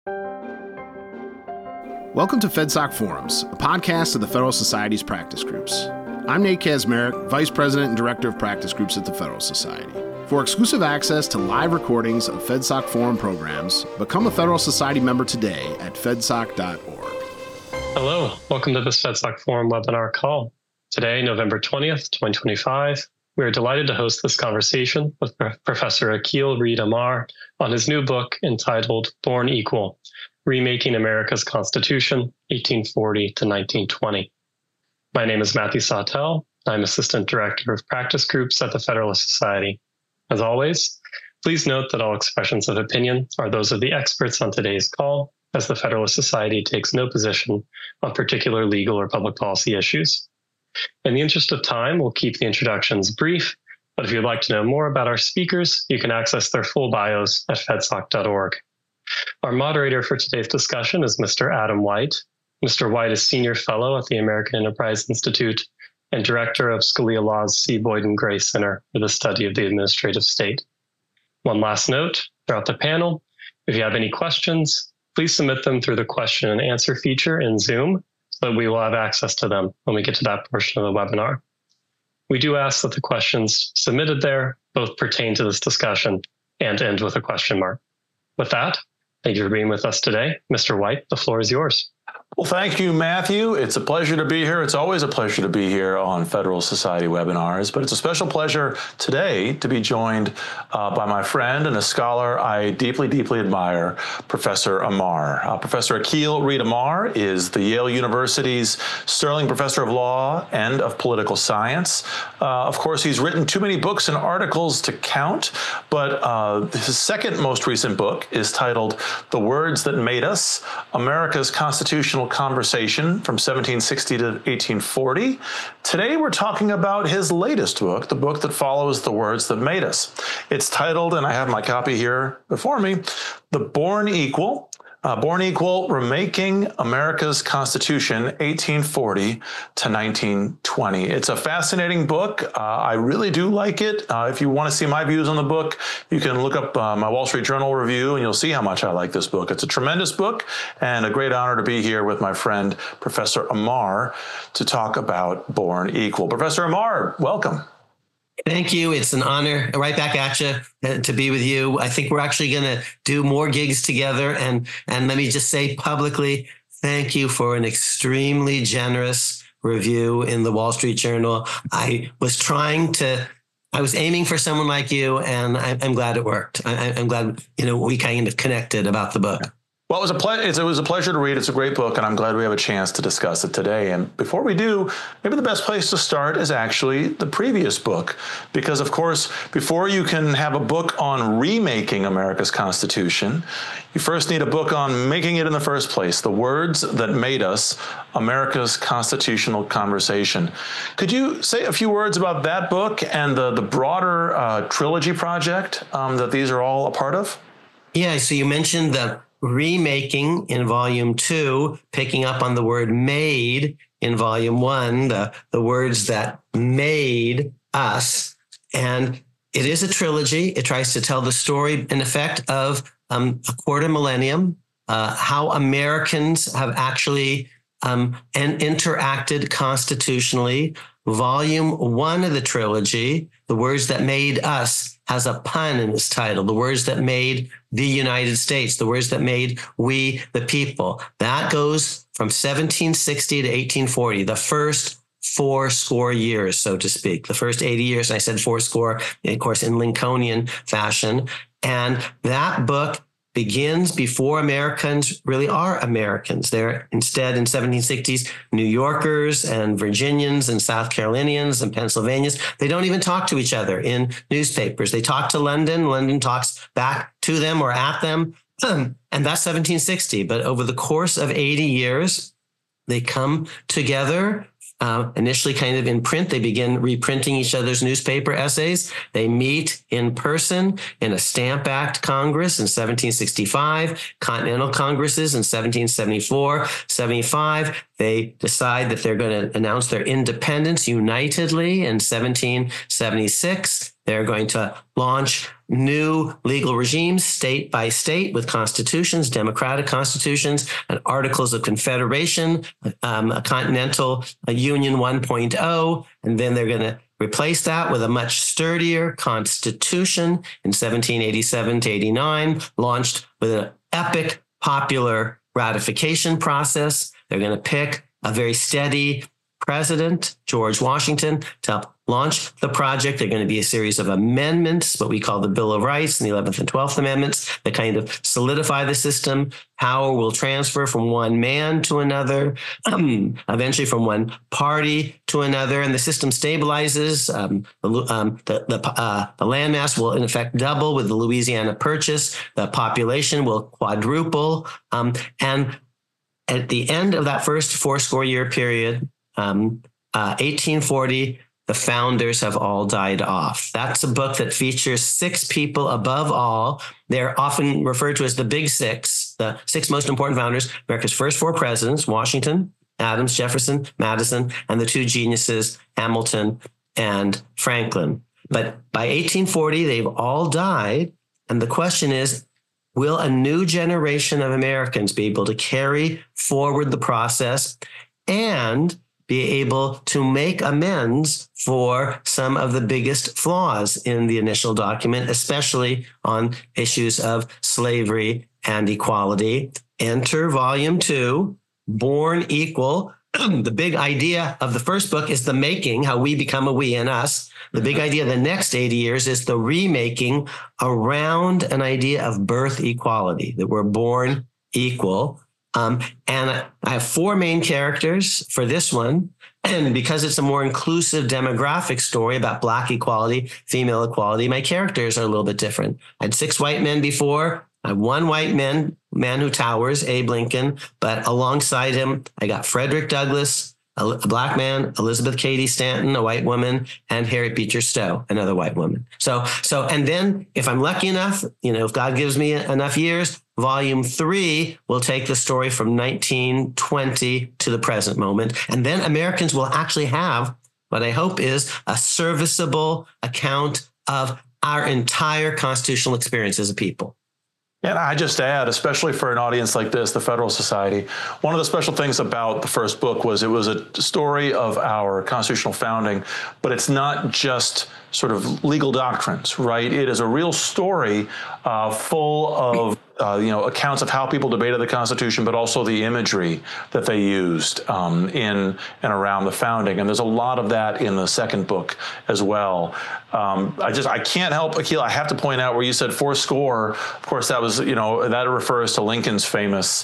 Welcome to FedSoc Forums, a podcast of the Federal Society's practice groups. I'm Nate Kazmarek, Vice President and Director of Practice Groups at the Federal Society. For exclusive access to live recordings of FedSoc Forum programs, become a Federal Society member today at fedsoc.org. Hello, welcome to this FedSoc Forum webinar call. Today, November 20th, 2025, we are delighted to host this conversation with Professor Akhil Reed Amar on his new book entitled Born Equal: Remaking America's Constitution, 1840 to 1920. My name is Matthew Sawtelle. I'm Assistant Director of Practice Groups at the Federalist Society. As always, please note that all expressions of opinion are those of the experts on today's call, as the Federalist Society takes no position on particular legal or public policy issues. In the interest of time, we'll keep the introductions brief, but if you'd like to know more about our speakers, you can access their full bios at fedsoc.org. Our moderator for today's discussion is Mr. Adam White. Mr. White is Senior Fellow at the American Enterprise Institute and Director of Scalia Law's C. Boyden Gray Center for the Study of the Administrative State. One last note throughout the panel, if you have any questions, please submit them through the question and answer feature in Zoom so that we will have access to them when we get to that portion of the webinar. We do ask that the questions submitted there both pertain to this discussion and end with a question mark. With that, thank you for being with us today. Mr. White, the floor is yours. Well, thank you, Matthew. It's a pleasure to be here. It's always a pleasure to be here on Federal Society webinars, but it's a special pleasure today to be joined by my friend and a scholar I deeply, deeply admire, Professor Amar. Professor Akhil Reed Amar is the Yale University's Sterling Professor of Law and of Political Science. Of course, he's written too many books and articles to count, but his second most recent book is titled The Words That Made Us: America's Constitutional Conversation from 1760 to 1840. Today we're talking about his latest book, the book that follows The Words That Made Us. It's titled, and I have my copy here before me, The Born Equal, Remaking America's Constitution, 1840 to 1920. It's a fascinating book. I really do like it. If you want to see my views on the book, you can look up my Wall Street Journal review and you'll see how much I like this book. It's a tremendous book and a great honor to be here with my friend, Professor Amar, to talk about Born Equal. Professor Amar, welcome. Thank you. It's an honor right back at you to be with you. I think we're actually going to do more gigs together. And let me just say publicly, thank you for an extremely generous review in the Wall Street Journal. I was aiming for someone like you, and I'm glad it worked. I'm glad, we kind of connected about the book. Well, it was a pleasure to read. It's a great book, and I'm glad we have a chance to discuss it today. And before we do, maybe the best place to start is actually the previous book, because, of course, before you can have a book on remaking America's Constitution, you first need a book on making it in the first place, The Words That Made Us: America's Constitutional Conversation. Could you say a few words about that book and the broader trilogy project that these are all a part of? Yeah, so you mentioned the remaking in volume 2, picking up on the word made in volume 1, the words that made us. And it is a trilogy. It tries to tell the story, in effect, of a quarter millennium, how Americans have actually and interacted constitutionally. Volume 1 of the trilogy, The Words That Made Us, has a pun in its title. The words that made the United States, the words that made we the people. That goes from 1760 to 1840, the first 40 years, so to speak. The first 80 years, I said 40, of course, in Lincolnian fashion. And that book begins before Americans really are Americans. They're instead in 1760s New Yorkers and Virginians and South Carolinians and Pennsylvanians. They don't even talk to each other in newspapers. They talk to London. London talks back to them or at them. And that's 1760. But over the course of 80 years, they come together. Initially kind of in print, they begin reprinting each other's newspaper essays. They meet in person in a Stamp Act Congress in 1765, Continental Congresses in 1774, 75. They decide that they're going to announce their independence unitedly in 1776. They're going to launch new legal regimes state by state with constitutions, democratic constitutions, and articles of confederation, a continental union 1.0. And then they're going to replace that with a much sturdier constitution in 1787 to 89, launched with an epic popular ratification process. They're going to pick a very steady president, George Washington, to help launch the project. They're going to be a series of amendments, what we call the Bill of Rights and the 11th and 12th Amendments, that kind of solidify the system. Power will transfer from one man to another, eventually from one party to another, and the system stabilizes. The landmass will, in effect, double with the Louisiana Purchase. The population will quadruple. And at the end of that first 40-year period, 1840, the founders have all died off. That's a book that features 6 people above all. They're often referred to as the Big Six, the 6 most important founders, America's first 4 presidents, Washington, Adams, Jefferson, Madison, and the 2 geniuses, Hamilton and Franklin. But by 1840, they've all died. And the question is, will a new generation of Americans be able to carry forward the process and be able to make amends for some of the biggest flaws in the initial document, especially on issues of slavery and equality? Enter Volume 2, Born Equal. The big idea of the first book is the making, how we become a we and us. The big idea of the next 80 years is the remaking around an idea of birth equality, that we're born equal. And I have 4 main characters for this one. And because it's a more inclusive demographic story about Black equality, female equality, my characters are a little bit different. I had 6 white men before. I have 1 white man who towers, Abe Lincoln. But alongside him, I got Frederick Douglass, a Black man, Elizabeth Cady Stanton, a white woman, and Harriet Beecher Stowe, another white woman. So, and then if I'm lucky enough, if God gives me enough years, Volume 3 will take the story from 1920 to the present moment. And then Americans will actually have what I hope is a serviceable account of our entire constitutional experience as a people. And I just add, especially for an audience like this, the Federal Society, one of the special things about the first book was it was a story of our constitutional founding, but it's not just sort of legal doctrines, right? It is a real story full of accounts of how people debated the Constitution, but also the imagery that they used in and around the founding. And there's a lot of that in the second book as well. I can't help, Akil, I have to point out where you said 80. Of course, that was, that refers to Lincoln's famous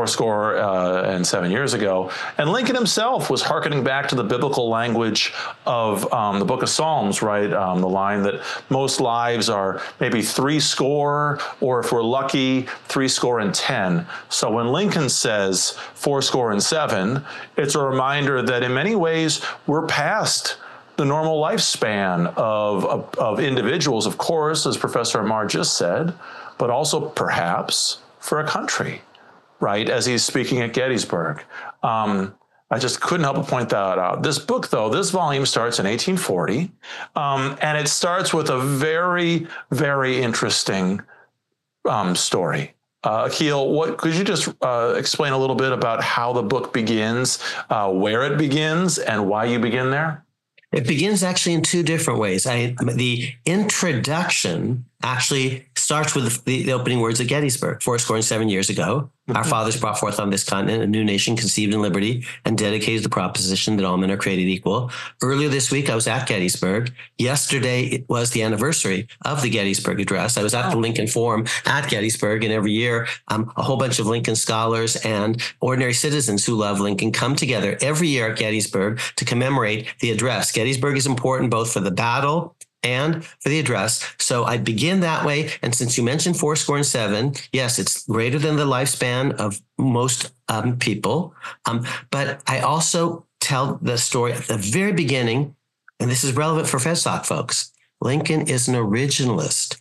80 years ago. And Lincoln himself was hearkening back to the biblical language of the book of Psalms, right? The line that most lives are maybe 80, or if we're lucky, 80. So when Lincoln says 87, it's a reminder that in many ways we're past the normal lifespan of individuals, of course, as Professor Amar just said, but also perhaps for a country, right? As he's speaking at Gettysburg. I just couldn't help but point that out. This book, though, this volume starts in 1840, and it starts with a very, very interesting story. Akil, could you just explain a little bit about how the book begins, where it begins, and why you begin there? It begins actually in 2 different ways. The introduction actually starts with the opening words of Gettysburg. 87 years ago, our fathers brought forth on this continent a new nation conceived in liberty and dedicated to the proposition that all men are created equal. Earlier this week, I was at Gettysburg. Yesterday, it was the anniversary of the Gettysburg Address. I was at the Lincoln Forum at Gettysburg, and every year, a whole bunch of Lincoln scholars and ordinary citizens who love Lincoln come together every year at Gettysburg to commemorate the address. Gettysburg is important both for the battle and for the address. So I begin that way. And since you mentioned 87, yes, it's greater than the lifespan of most people. But I also tell the story at the very beginning, and this is relevant for FedSoc folks. Lincoln is an originalist.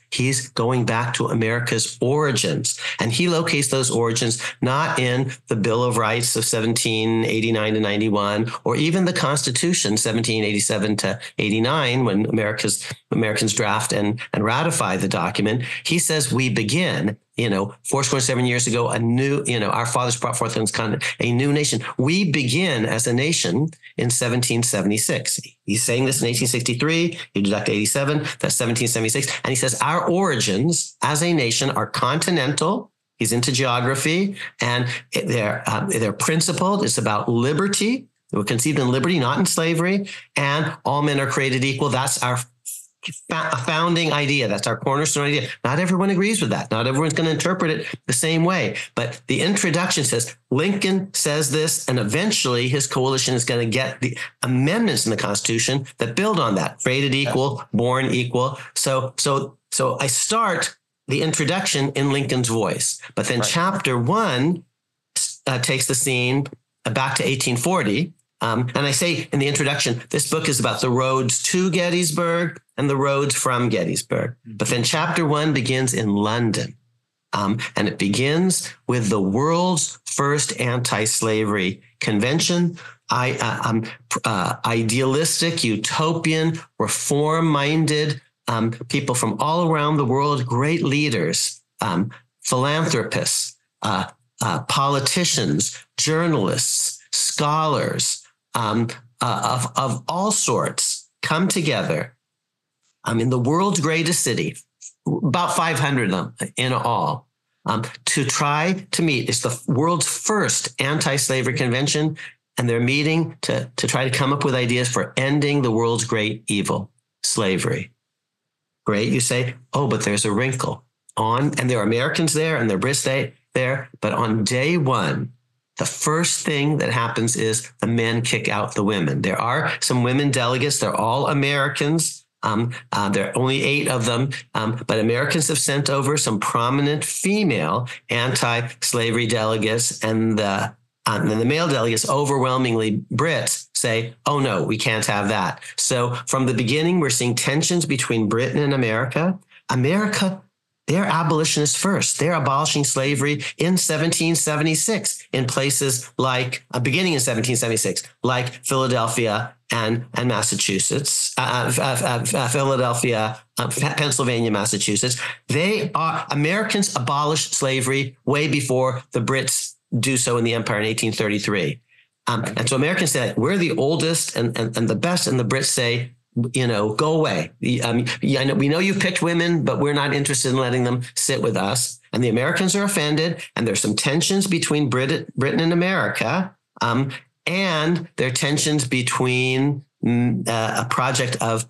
He's going back to America's origins. And he locates those origins not in the Bill of Rights of 1789 to 91, or even the Constitution, 1787 to 89, when Americans draft and ratify the document. He says we begin, 47 years ago, a new, our fathers brought forth on this continent a new nation. We begin as a nation in 1776. He's saying this in 1863. You deduct 87, that's 1776. And he says our origins as a nation are continental. He's into geography, and they're principled. It's about liberty. We're conceived in liberty, not in slavery, and all men are created equal. That's our founding idea. That's our cornerstone idea. Not everyone agrees with that. Not everyone's going to interpret it the same way. But the introduction says Lincoln says this, and eventually his coalition is going to get the amendments in the Constitution that build on that. Created equal, born equal. So I start the introduction in Lincoln's voice, but then chapter 1 takes the scene back to 1840. And I say in the introduction, this book is about the roads to Gettysburg and the roads from Gettysburg. But then chapter 1 begins in London. And it begins with the world's first anti-slavery convention. Idealistic, utopian, reform-minded people from all around the world, great leaders, philanthropists, politicians, journalists, scholars, of all sorts come together in the world's greatest city, about 500 of them in all, to try to meet. It's the world's first anti-slavery convention, and they're meeting to try to come up with ideas for ending the world's great evil, slavery. Great, you say, oh, but there's a wrinkle. And there are Americans there and there are Brits there, but on day 1, the first thing that happens is the men kick out the women. There are some women delegates. They're all Americans. There are only 8 of them, but Americans have sent over some prominent female anti-slavery delegates, and the male delegates, overwhelmingly Brits, say, oh no, we can't have that. So from the beginning, we're seeing tensions between Britain and America. They're abolitionists first. They're abolishing slavery in 1776 in places like, beginning in 1776, like Philadelphia and Massachusetts, Pennsylvania, Massachusetts. Americans abolished slavery way before the Brits do so in the empire in 1833. And so Americans say, we're the oldest and the best, and the Brits say, go away. We know you've picked women, but we're not interested in letting them sit with us. And the Americans are offended, and there's some tensions between Britain and America, and there are tensions between a project of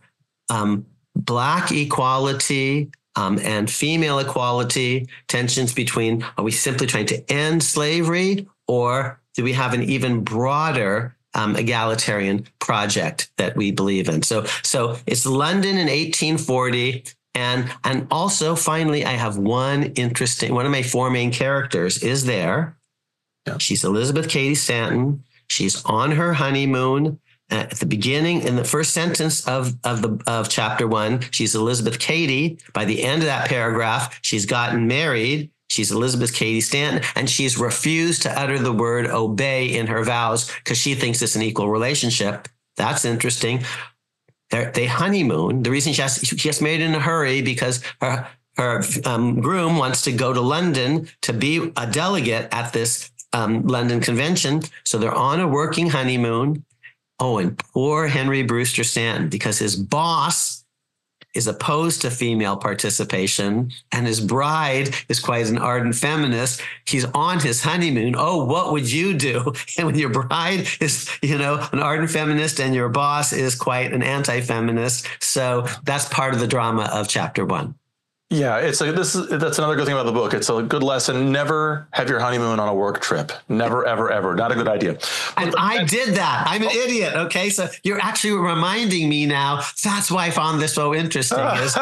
Black equality and female equality, tensions between, are we simply trying to end slavery, or do we have an even broader egalitarian project that we believe in? So it's London in 1840. And also, finally, I have one of my 4 main characters is there. Yeah. She's Elizabeth Cady Stanton. She's on her honeymoon. At the beginning, in the first sentence of chapter 1, she's Elizabeth Cady. By the end of that paragraph, she's gotten married. She's Elizabeth Cady Stanton, and she's refused to utter the word obey in her vows because she thinks it's an equal relationship. That's interesting. They honeymoon. The reason she gets married in a hurry because her groom wants to go to London to be a delegate at this London convention. So they're on a working honeymoon. Oh, and poor Henry Brewster Stanton, because his boss is opposed to female participation, and his bride is quite an ardent feminist. He's on his honeymoon. Oh, what would you do? And when your bride is, an ardent feminist and your boss is quite an anti-feminist. So that's part of the drama of chapter 1. Yeah, that's another good thing about the book. It's a good lesson. Never have your honeymoon on a work trip. Never, ever, ever. Not a good idea. And I did that. I'm an idiot. Okay, so you're actually reminding me now. That's why I found this so interesting.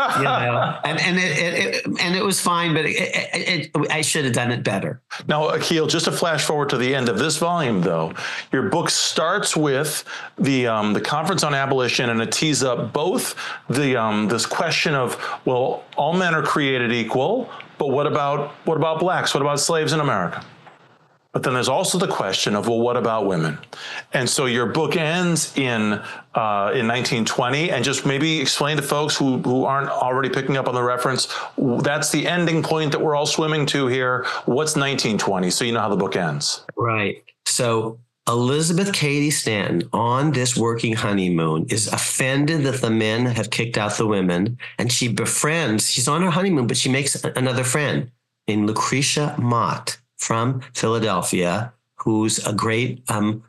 And it was fine, but I should have done it better. Now, Akil, just to flash forward to the end of this volume, though, your book starts with the Conference on Abolition, and it tees up both this question of, well, all men are are created equal, but what about blacks? What about slaves in America? But then there's also the question of, well, what about women? And so your book ends in 1920, and just maybe explain to folks who aren't already picking up on the reference, that's the ending point that we're all swimming to here. What's 1920? So you know how the book ends. Right. So Elizabeth Cady Stanton on this working honeymoon is offended that the men have kicked out the women, and she befriends, she's on her honeymoon, but she makes another friend named Lucretia Mott from Philadelphia, who's a great,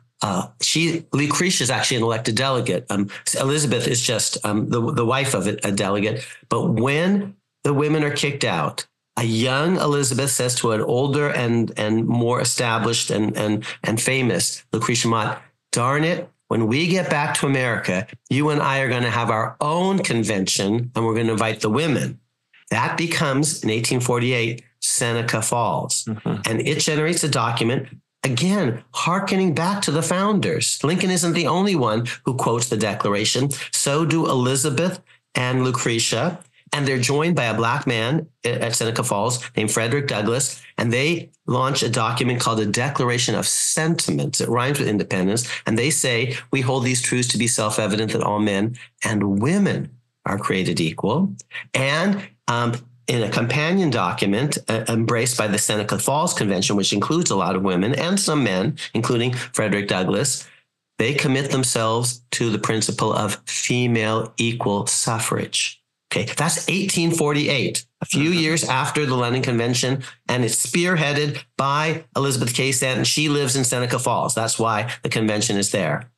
Lucretia is actually an elected delegate. Elizabeth is just the wife of a delegate. But when the women are kicked out, a young Elizabeth says to an older and more established and famous Lucretia Mott, darn it, when we get back to America, you and I are going to have our own convention, and we're going to invite the women. That becomes, in 1848, Seneca Falls. Mm-hmm. And it generates a document, again, hearkening back to the founders. Lincoln isn't the only one who quotes the Declaration. So do Elizabeth and Lucretia. And they're joined by a black man at Seneca Falls named Frederick Douglass. And they launch a document called the Declaration of Sentiments. It rhymes with independence. And they say, we hold these truths to be self-evident that all men and women are created equal. And in a companion document embraced by the Seneca Falls Convention, which includes a lot of women and some men, including Frederick Douglass, they commit themselves to the principle of female equal suffrage. Okay, that's 1848, a few years after the London Convention, and it's spearheaded by Elizabeth Cady Stanton. She lives in Seneca Falls. That's why the convention is there.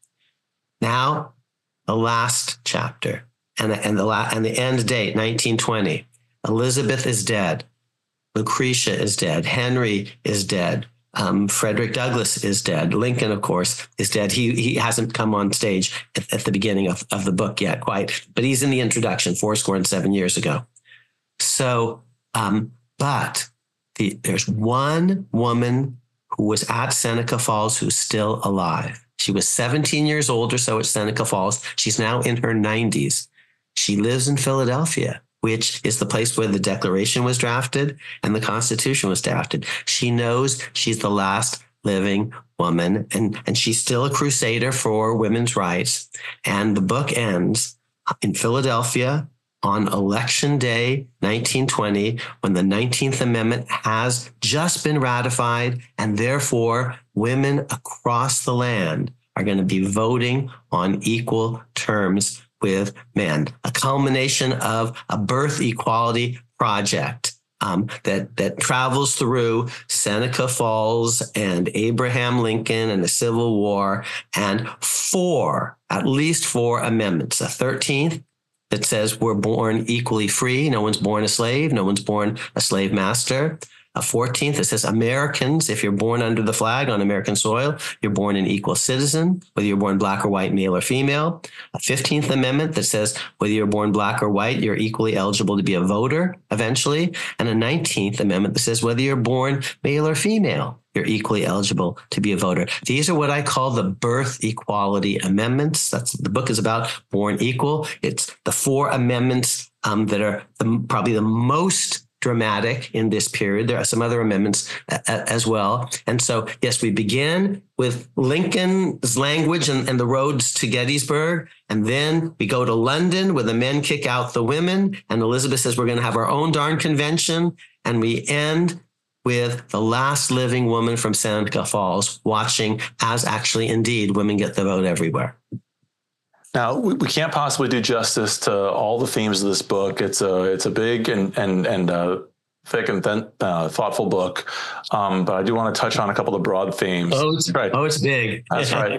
Now, the last chapter and the end date, 1920. Elizabeth is dead. Lucretia is dead. Henry is dead. Frederick Douglass is dead. Lincoln, of course, is dead. He hasn't come on stage at the beginning of the book yet, quite, but he's in the introduction 7 years ago. So, there's one woman who was at Seneca Falls who's still alive. She was 17 years old or so at Seneca Falls. She's now in her 90s. She lives in Philadelphia, which is the place where the Declaration was drafted and the Constitution was drafted. She knows she's the last living woman, and she's still a crusader for women's rights. And the book ends in Philadelphia on Election Day, 1920, when the 19th Amendment has just been ratified, and therefore women across the land are going to be voting on equal terms with men, a culmination of a birth equality project that travels through Seneca Falls and Abraham Lincoln and the Civil War, and at least four amendments. A 13th that says we're born equally free. No one's born a slave. No one's born a slave master. A 14th that says Americans, if you're born under the flag on American soil, you're born an equal citizen, whether you're born black or white, male or female. A 15th Amendment that says whether you're born black or white, you're equally eligible to be a voter eventually. And a 19th Amendment that says whether you're born male or female, you're equally eligible to be a voter. These are what I call the birth equality amendments. That's the book is about, Born Equal. It's the four amendments that are probably the most dramatic in this period. There are some other amendments as well. And so, yes, we begin with Lincoln's language and the roads to Gettysburg. And then we go to London where the men kick out the women. And Elizabeth says, we're going to have our own darn convention. And we end with the last living woman from Seneca Falls watching as actually, indeed, women get the vote everywhere. Now, we can't possibly do justice to all the themes of this book. It's a big and thick and thoughtful book, but I do want to touch on a couple of broad themes. It's big. That's right.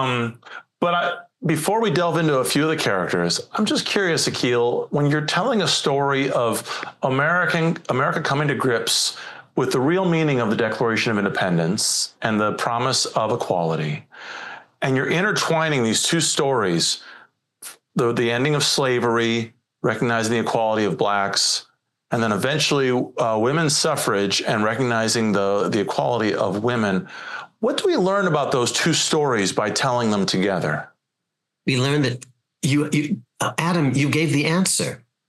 Before we delve into a few of the characters, I'm just curious, Akil, when you're telling a story of America coming to grips with the real meaning of the Declaration of Independence and the promise of equality, and you're intertwining these two stories, the ending of slavery, recognizing the equality of blacks, and then eventually women's suffrage and recognizing the equality of women. What do we learn about those two stories by telling them together? We learn that Adam, you gave the answer.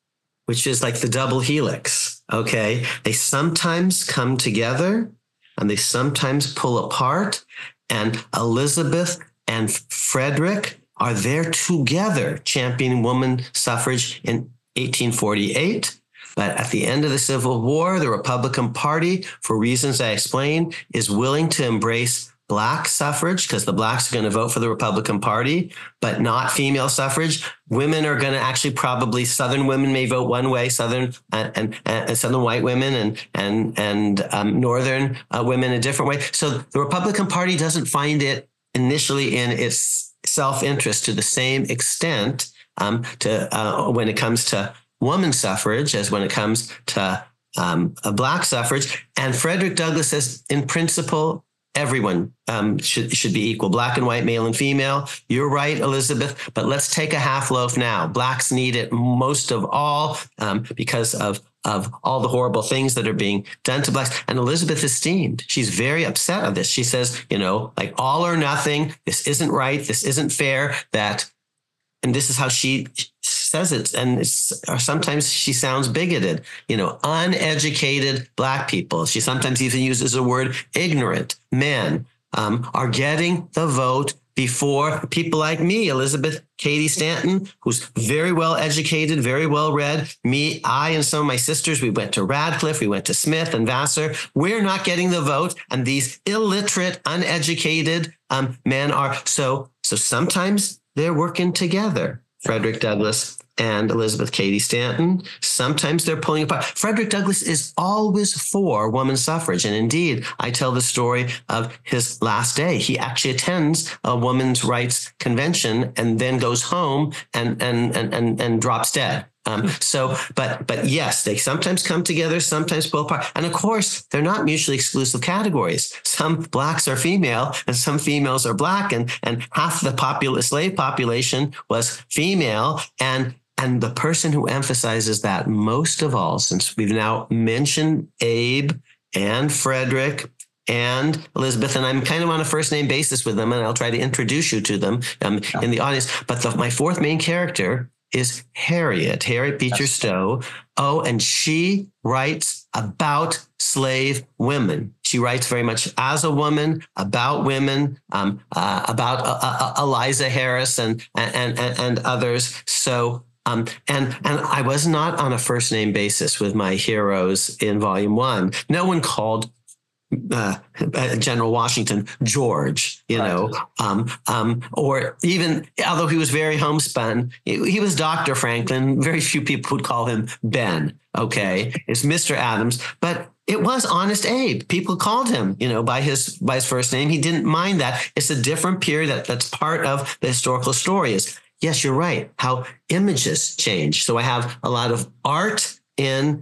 which is like the double helix. Okay. They sometimes come together and they sometimes pull apart. And Elizabeth and Frederick are there together championing woman suffrage in 1848. But at the end of the Civil War, the Republican Party, for reasons I explained, is willing to embrace Black suffrage because the Blacks are going to vote for the Republican Party, but not female suffrage. Women are going to actually probably, Southern women may vote one way, Southern and Southern white women and Northern women a different way. So the Republican Party doesn't find it initially in its self-interest to the same extent when it comes to woman suffrage as when it comes to Black suffrage. And Frederick Douglass says, in principle, everyone should be equal, Black and white, male and female. You're right, Elizabeth, but let's take a half loaf now. Blacks need it most of all because of all the horrible things that are being done to Blacks. And Elizabeth is steamed. She's very upset of this. She says, like all or nothing, this isn't right, this isn't fair, and this is how she says it. And sometimes she sounds bigoted, uneducated Black people. She sometimes even uses the word ignorant men are getting the vote before people like me, Elizabeth Cady Stanton, who's very well educated, very well read. Me, I, and some of my sisters, we went to Radcliffe, we went to Smith and Vassar. We're not getting the vote. And these illiterate, uneducated men are. So sometimes they're working together, Frederick Douglass and Elizabeth Cady Stanton. Sometimes they're pulling apart. Frederick Douglass is always for women's suffrage. And indeed, I tell the story of his last day. He actually attends a women's rights convention and then goes home and drops dead. But yes, they sometimes come together, sometimes pull apart. And of course, they're not mutually exclusive categories. Some Blacks are female and some females are Black, and half the slave population was female. And the person who emphasizes that most of all, since we've now mentioned Abe and Frederick and Elizabeth, and I'm kind of on a first name basis with them, and I'll try to introduce you to them in the audience. But my fourth main character is Harriet Beecher Stowe. Oh, and she writes about slave women. She writes very much as a woman, about women, about Eliza Harris and others. So, and I was not on a first name basis with my heroes in Volume 1. No one called General Washington George, or even, although he was very homespun, he was Dr. Franklin. Very few people would call him Ben. Okay, it's Mr. Adams, but it was Honest Abe. People called him, by his first name. He didn't mind that. It's a different period that's part of the historical story. Yes, you're right. How images change. So I have a lot of art in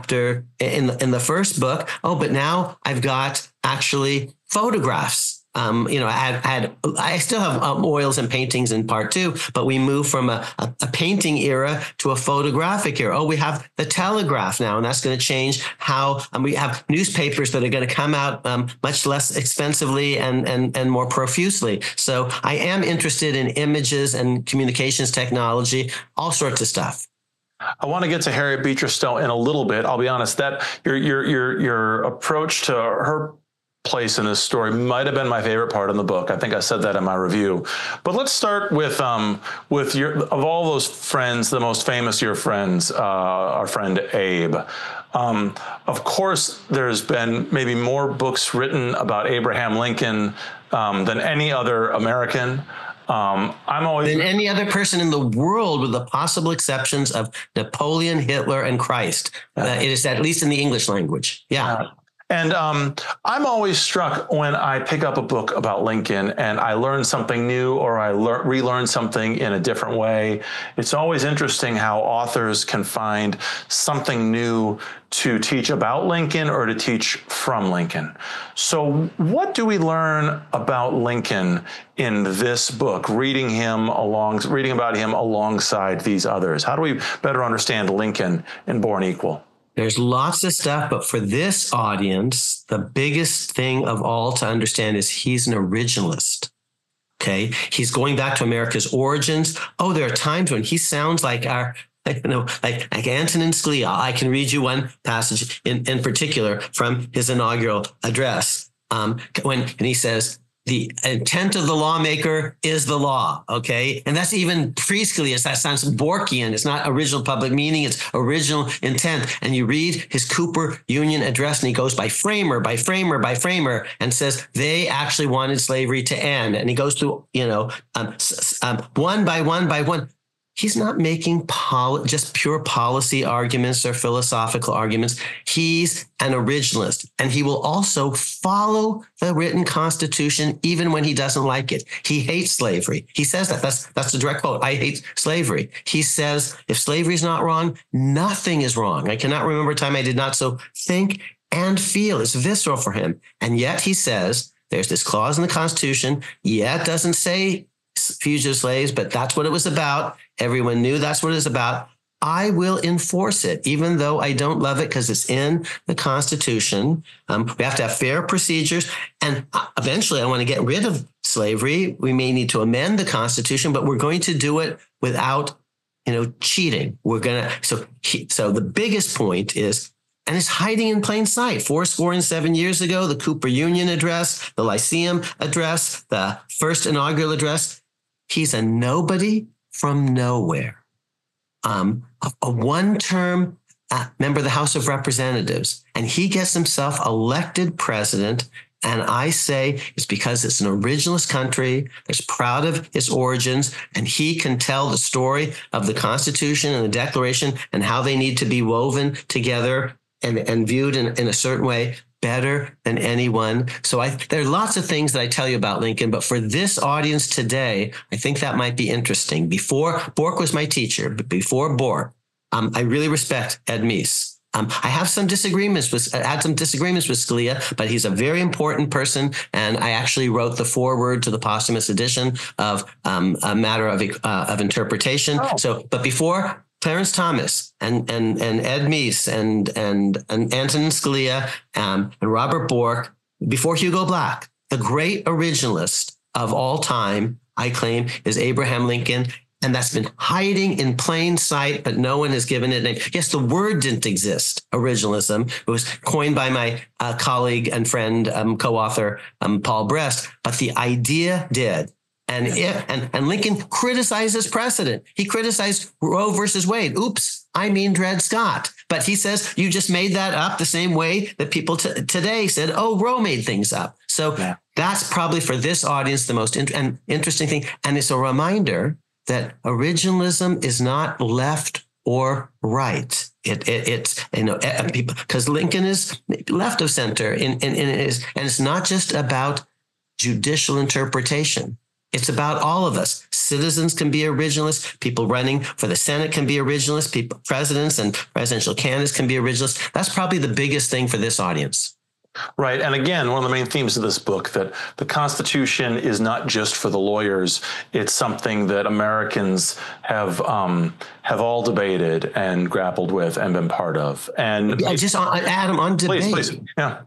the first book. Oh, but now I've got actually photographs. I still have oils and paintings in part 2, but we move from a painting era to a photographic era. Oh, we have the telegraph now, and that's going to change how we have newspapers that are going to come out much less expensively and more profusely. So I am interested in images and communications technology, all sorts of stuff. I want to get to Harriet Beecher Stowe in a little bit. I'll be honest, that your approach to her place in this story might have been my favorite part in the book. I think I said that in my review. But let's start with of all those friends, the most famous of your friends, our friend Abe. Of course, there's been maybe more books written about Abraham Lincoln than any other American. Than any other person in the world, with the possible exceptions of Napoleon, Hitler, and Christ. It is at least in the English language. Yeah. And I'm always struck when I pick up a book about Lincoln and I learn something new, or I relearn something in a different way. It's always interesting how authors can find something new to teach about Lincoln or to teach from Lincoln. So what do we learn about Lincoln in this book, reading about him alongside these others? How do we better understand Lincoln in Born Equal? There's lots of stuff, but for this audience, the biggest thing of all to understand is he's an originalist. Okay. He's going back to America's origins. Oh, there are times when he sounds like like Antonin Scalia. I can read you one passage in particular from his inaugural address, when he says, the intent of the lawmaker is the law, okay? And that's even pre-Scalia. That sounds Borkian. It's not original public meaning. It's original intent. And you read his Cooper Union address, and he goes by framer, by framer, by framer, and says they actually wanted slavery to end. And he goes through, one by one by one. He's not making just pure policy arguments or philosophical arguments. He's an originalist, and he will also follow the written Constitution even when he doesn't like it. He hates slavery. He says that. That's the direct quote. I hate slavery. He says, if slavery is not wrong, nothing is wrong. I cannot remember a time I did not so think and feel. It's visceral for him. And yet he says, there's this clause in the Constitution. Yeah, it doesn't say fugitive slaves, but that's what it was about. Everyone knew that's what it's about. I will enforce it, even though I don't love it because it's in the Constitution. We have to have fair procedures. And eventually I want to get rid of slavery. We may need to amend the Constitution, but we're going to do it without, cheating. So the biggest point is, and it's hiding in plain sight. 77 years ago, the Cooper Union address, the Lyceum address, the first inaugural address. He's a nobody from nowhere. A one-term member of the House of Representatives, and he gets himself elected president. And I say it's because it's an originalist country that's proud of its origins, and he can tell the story of the Constitution and the Declaration and how they need to be woven together and viewed in a certain way better than anyone. So there are lots of things that I tell you about Lincoln, but for this audience today, I think that might be interesting. Bork was my teacher, but before Bork, I really respect Ed Meese. I had some disagreements with Scalia, but he's a very important person. And I actually wrote the foreword to the posthumous edition of A Matter of Interpretation. Oh. But before Clarence Thomas and Ed Meese and Antonin Scalia and Robert Bork, before Hugo Black, the great originalist of all time, I claim, is Abraham Lincoln. And that's been hiding in plain sight, but no one has given it a name. Yes, the word didn't exist, originalism. It was coined by my colleague and friend, co-author Paul Brest, but the idea did. And Lincoln criticizes precedent. He criticized Roe versus Wade. Oops, I mean Dred Scott. But he says, you just made that up the same way that people today said, oh, Roe made things up. So That's probably for this audience the most interesting thing. And it's a reminder that originalism is not left or right. It's because Lincoln is left of center, and it's not just about judicial interpretation. It's about all of us. Citizens can be originalists. People running for the Senate can be originalists. Presidents and presidential candidates can be originalists. That's probably the biggest thing for this audience. Right. And again, one of the main themes of this book, that the Constitution is not just for the lawyers. It's something that Americans have all debated and grappled with and been part of. And just Adam, on debate. Please. Yeah.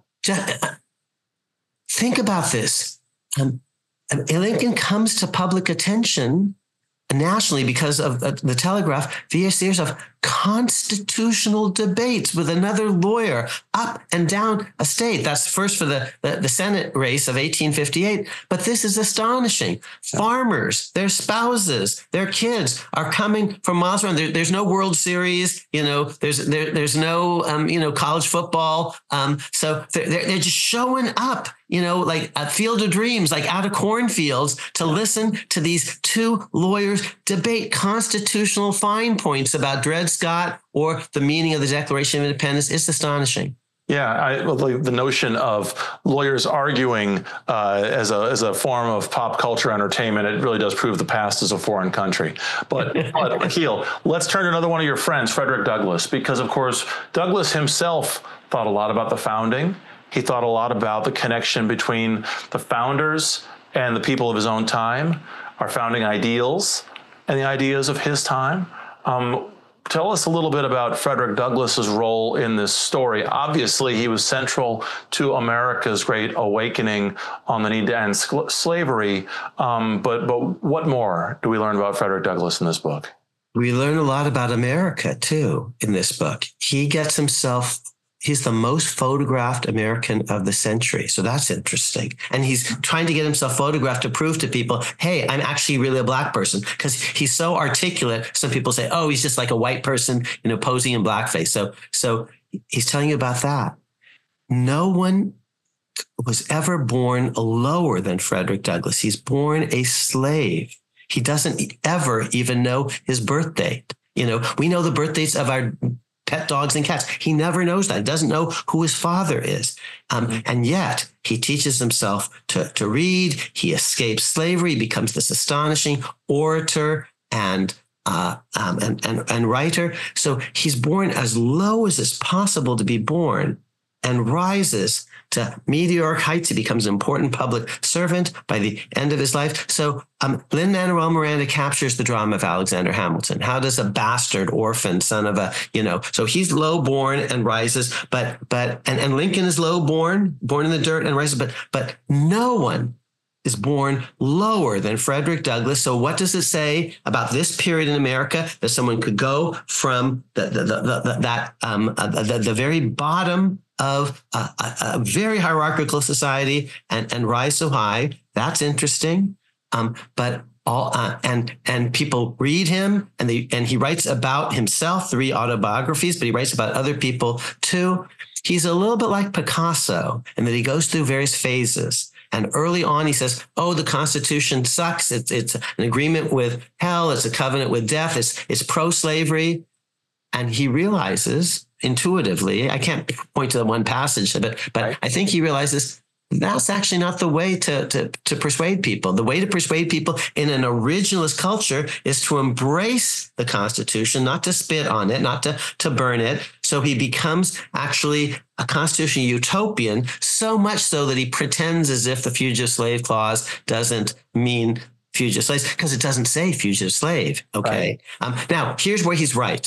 Think about this. Lincoln comes to public attention nationally because of the Telegraph via a series of constitutional debates with another lawyer up and down a state. That's first for the Senate race of 1858. But this is astonishing. Farmers, their spouses, their kids are coming from miles around. There's no World Series, there's no, college football. So they're just showing up, like a Field of Dreams, like out of cornfields, to listen to these two lawyers debate constitutional fine points about Dred Scott or the meaning of the Declaration of Independence. Is astonishing. Yeah, the notion of lawyers arguing as a form of pop culture entertainment, it really does prove the past is a foreign country. But Akil, let's turn to another one of your friends, Frederick Douglass, because, of course, Douglass himself thought a lot about the founding. He thought a lot about the connection between the founders and the people of his own time, our founding ideals, and the ideas of his time. Tell us a little bit about Frederick Douglass's role in this story. Obviously, he was central to America's great awakening on the need to end slavery. But what more do we learn about Frederick Douglass in this book? We learn a lot about America, too, in this book. He's the most photographed American of the century. So that's interesting. And he's trying to get himself photographed to prove to people, hey, I'm actually really a Black person, because he's so articulate. Some people say, oh, he's just like a white person, posing in blackface. So he's telling you about that. No one was ever born lower than Frederick Douglass. He's born a slave. He doesn't ever even know his birth date. We know the birth dates of our pet dogs and cats. He never knows that. He doesn't know who his father is. And yet he teaches himself to read. He escapes slavery, he becomes this astonishing orator and writer. So he's born as low as it's possible to be born and rises to meteoric heights. He becomes an important public servant by the end of his life. So Lin-Manuel Miranda captures the drama of Alexander Hamilton. How does a bastard orphan son of so he's low born and rises, and Lincoln is low born in the dirt and rises, but no one is born lower than Frederick Douglass. So what does it say about this period in America, that someone could go from the very bottom of a very hierarchical society and rise so high? That's interesting. But people read him, and he writes about himself, 3 autobiographies, but he writes about other people too. He's a little bit like Picasso in that he goes through various phases. And early on, he says, oh, the Constitution sucks. It's an agreement with hell. It's a covenant with death. It's pro-slavery. And he realizes intuitively, I can't point to the one passage, but right. I think he realizes that's actually not the way to persuade people. The way to persuade people in an originalist culture is to embrace the Constitution, not to spit on it, not to burn it. So he becomes actually a constitutional utopian, so much so that he pretends as if the Fugitive Slave Clause doesn't mean fugitive slaves, because it doesn't say fugitive slave. Okay. Right. Now, here's where he's right.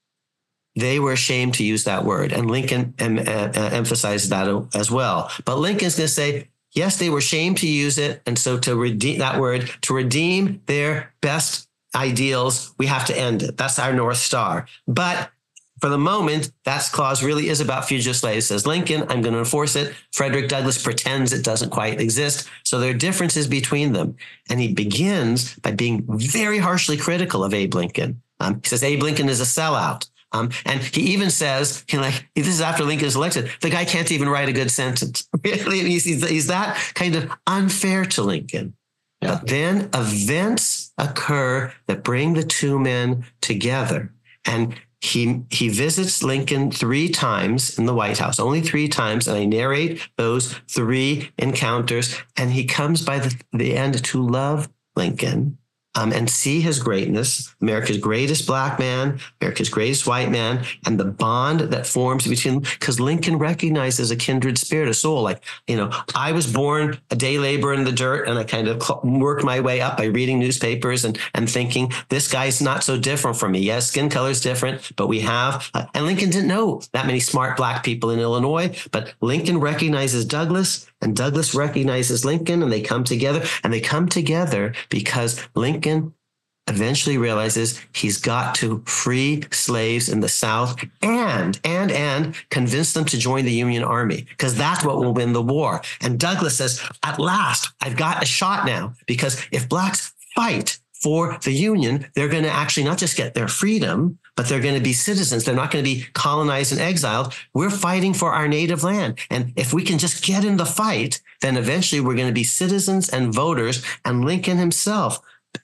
They were ashamed to use that word. And Lincoln emphasized that as well. But Lincoln's going to say, yes, they were ashamed to use it. And so to redeem that word, to redeem their best ideals, we have to end it. That's our North Star. But for the moment, that clause really is about fugitive slaves. Says Lincoln, I'm going to enforce it. Frederick Douglass pretends it doesn't quite exist. So there are differences between them. And he begins by being very harshly critical of Abe Lincoln. He says Abe Lincoln is a sellout. And he even says, this is after Lincoln is elected, the guy can't even write a good sentence. Really, he's that kind of unfair to Lincoln. Yeah. But then events occur that bring the two men together. And he visits Lincoln 3 times in the White House, only 3 times. And I narrate those 3 encounters. And he comes by the end to love Lincoln. And see his greatness, America's greatest Black man, America's greatest white man, and the bond that forms between them. Because Lincoln recognizes a kindred spirit, a soul. I was born a day laborer in the dirt, and I kind of worked my way up by reading newspapers and thinking, this guy's not so different from me. Yes, skin color's different, but we have, and Lincoln didn't know that many smart Black people in Illinois, but Lincoln recognizes Douglass, and Douglass recognizes Lincoln, and they come together. And they come together because Lincoln eventually realizes he's got to free slaves in the South and convince them to join the Union Army, because that's what will win the war. And Douglass says, at last, I've got a shot now, because if Blacks fight for the Union, they're going to actually not just get their freedom, but they're going to be citizens. They're not going to be colonized and exiled. We're fighting for our native land. And if we can just get in the fight, then eventually we're going to be citizens and voters. And Lincoln himself